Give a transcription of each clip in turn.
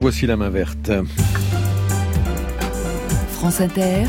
Voici la main verte. France Inter,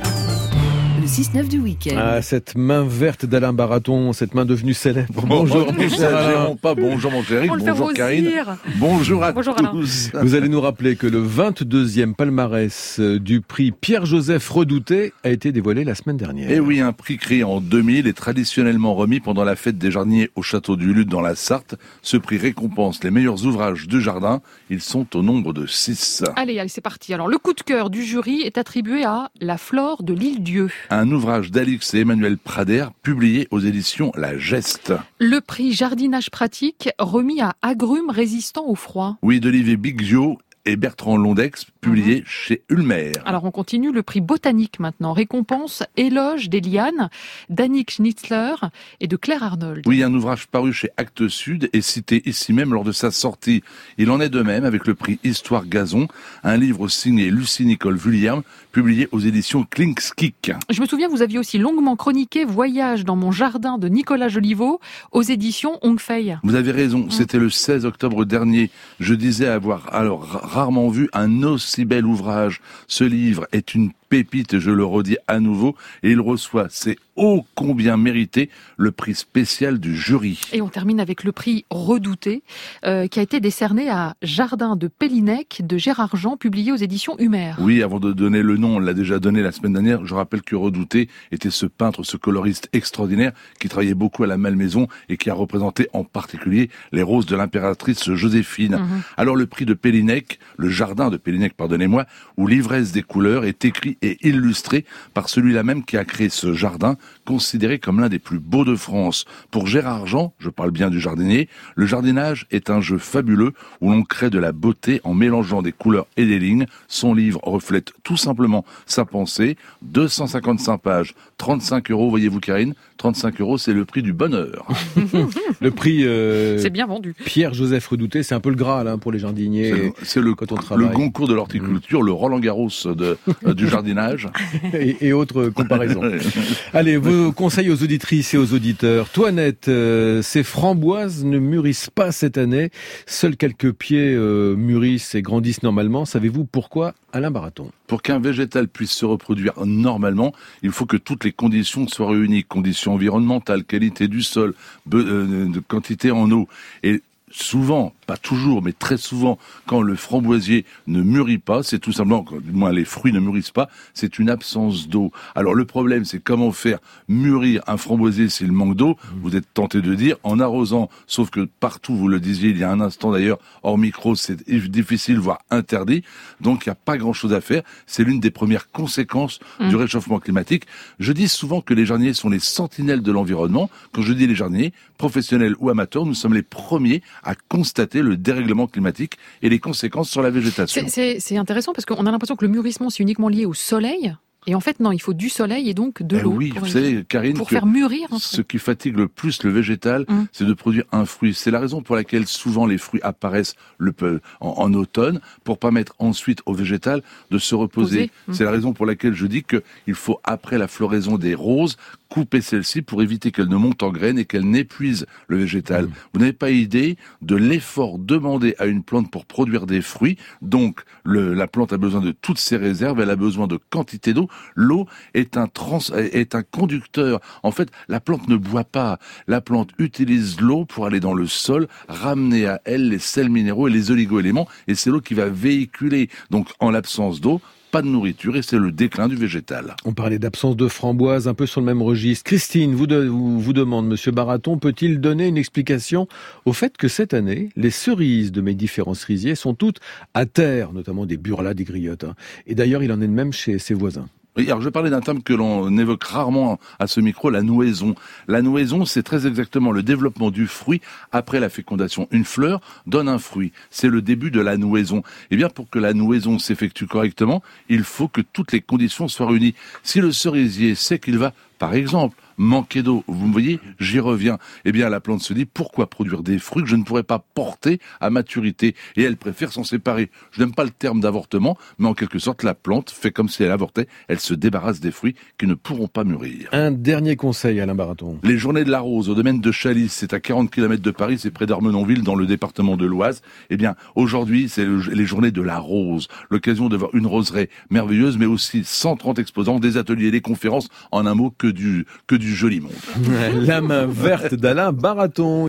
le 6-9 du week-end. Ah, cette main verte d'Alain Baraton, cette main devenue célèbre. Bonjour, nous n'exagérons pas. Bonjour mon chéri, bonjour Karine. Bonjour à tous. Vous allez nous rappeler que le 22e palmarès du prix Pierre-Joseph Redouté a été dévoilé la semaine dernière. Et oui, un prix créé en 2000 et traditionnellement remis pendant la fête des jardiniers au château du Luth dans la Sarthe. Ce prix récompense les meilleurs ouvrages de jardin. Ils sont au nombre de 6. Allez, c'est parti. Alors, le coup de cœur du jury est attribué à La Flore de l'Île-Dieu. Un ouvrage d'Alix et Emmanuel Prader, publié aux éditions La Geste. Le prix Jardinage pratique, remis à Agrumes résistant au froid. Oui, d'Olivier Bigio et Bertrand Londex, publié chez Ulmer. Alors on continue, le prix Botanique maintenant, récompense Éloge des lianes d'Annick Schnitzler et de Claire Arnold. Oui, un ouvrage paru chez Actes Sud et cité ici même lors de sa sortie. Il en est de même avec le prix Histoire Gazon, un livre signé Lucie-Nicole Vulliam, publié aux éditions Klinkskik. Je me souviens, vous aviez aussi longuement chroniqué Voyage dans mon jardin de Nicolas Joliveau aux éditions Hongfei. Vous avez raison, c'était le 16 octobre dernier. Je disais avoir alors rarement vu un aussi bel ouvrage. Ce livre est une pépite, je le redis à nouveau, et il reçoit, c'est ô combien mérité, le prix spécial du jury. Et on termine avec le prix Redouté, qui a été décerné à Jardin de Pellinec de Gérard Jean, publié aux éditions Humer. Oui, avant de donner le nom, on l'a déjà donné la semaine dernière, je rappelle que Redouté était ce peintre, ce coloriste extraordinaire, qui travaillait beaucoup à la Malmaison et qui a représenté en particulier les roses de l'impératrice Joséphine. Alors le prix de Pellinec, le jardin de Pellinec, pardonnez-moi, où l'ivresse des couleurs est écrit et illustré par celui-là même qui a créé ce jardin, considéré comme l'un des plus beaux de France. Pour Gérard Jean, je parle bien du jardinier, le jardinage est un jeu fabuleux où l'on crée de la beauté en mélangeant des couleurs et des lignes. Son livre reflète tout simplement sa pensée. 255 pages, 35 €, voyez-vous Karine, 35 €, c'est le prix du bonheur. Le prix c'est bien vendu. Pierre-Joseph Redouté, c'est un peu le Graal pour les jardiniers. C'est le quand on travaille. Le concours de l'horticulture, le Roland Garros du jardinage. et autres comparaisons. Allez, vos conseils aux auditrices et aux auditeurs. Toinette, ces framboises ne mûrissent pas cette année. Seuls quelques pieds mûrissent et grandissent normalement. Savez-vous pourquoi, Alain Baraton? Pour qu'un végétal puisse se reproduire normalement, il faut que toutes les conditions soient réunies. Conditions environnementales, qualité du sol, de quantité en eau. Et souvent, pas toujours, mais très souvent, quand le framboisier ne mûrit pas, c'est tout simplement, du moins les fruits ne mûrissent pas, c'est une absence d'eau. Alors le problème, c'est comment faire mûrir un framboisier s'il manque d'eau. Vous êtes tenté de dire, en arrosant, sauf que partout, vous le disiez il y a un instant d'ailleurs, hors micro, c'est difficile, voire interdit. Donc il n'y a pas grand-chose à faire. C'est l'une des premières conséquences du réchauffement climatique. Je dis souvent que les jardiniers sont les sentinelles de l'environnement. Quand je dis les jardiniers, professionnels ou amateurs, nous sommes les premiers à constater le dérèglement climatique et les conséquences sur la végétation. C'est intéressant parce qu'on a l'impression que le mûrissement, c'est uniquement lié au soleil. Et en fait, non, il faut du soleil et donc de l'eau. Oui, vous savez, Karine, pour faire mûrir. Ce qui fatigue le plus le végétal, c'est de produire un fruit. C'est la raison pour laquelle souvent les fruits apparaissent en automne, pour permettre ensuite au végétal de se reposer. C'est la raison pour laquelle je dis qu'il faut, après la floraison des roses, couper celle-ci pour éviter qu'elle ne monte en graines et qu'elle n'épuise le végétal. Vous n'avez pas idée de l'effort demandé à une plante pour produire des fruits. Donc, la plante a besoin de toutes ses réserves, elle a besoin de quantité d'eau. L'eau est un conducteur. En fait, la plante ne boit pas. La plante utilise l'eau pour aller dans le sol, ramener à elle les sels minéraux et les oligo-éléments, et c'est l'eau qui va véhiculer. Donc, en l'absence d'eau, pas de nourriture et c'est le déclin du végétal. On parlait d'absence de framboises, un peu sur le même registre. Christine vous demande, Monsieur Baraton, peut-il donner une explication au fait que cette année, les cerises de mes différents cerisiers sont toutes à terre, notamment des burlas, des griottes. Et d'ailleurs, il en est de même chez ses voisins. Oui, alors je parlais d'un terme que l'on évoque rarement à ce micro, la nouaison. La nouaison, c'est très exactement le développement du fruit après la fécondation. Une fleur donne un fruit. C'est le début de la nouaison. Eh bien, pour que la nouaison s'effectue correctement, il faut que toutes les conditions soient réunies. Si le cerisier sait qu'il va Par exemple, manquer d'eau, vous me voyez, j'y reviens. Eh bien, la plante se dit, pourquoi produire des fruits que je ne pourrais pas porter à maturité? Et elle préfère s'en séparer. Je n'aime pas le terme d'avortement, mais en quelque sorte, la plante fait comme si elle avortait. Elle se débarrasse des fruits qui ne pourront pas mûrir. Un dernier conseil, Alain Baraton. Les journées de la rose au domaine de Chalis, c'est à 40 km de Paris, c'est près d'Armenonville, dans le département de l'Oise. Eh bien, aujourd'hui, c'est les journées de la rose. L'occasion de voir une roseraie merveilleuse, mais aussi 130 exposants, des ateliers, des conférences. En un mot, que du joli monde. La main verte d'Alain Baraton.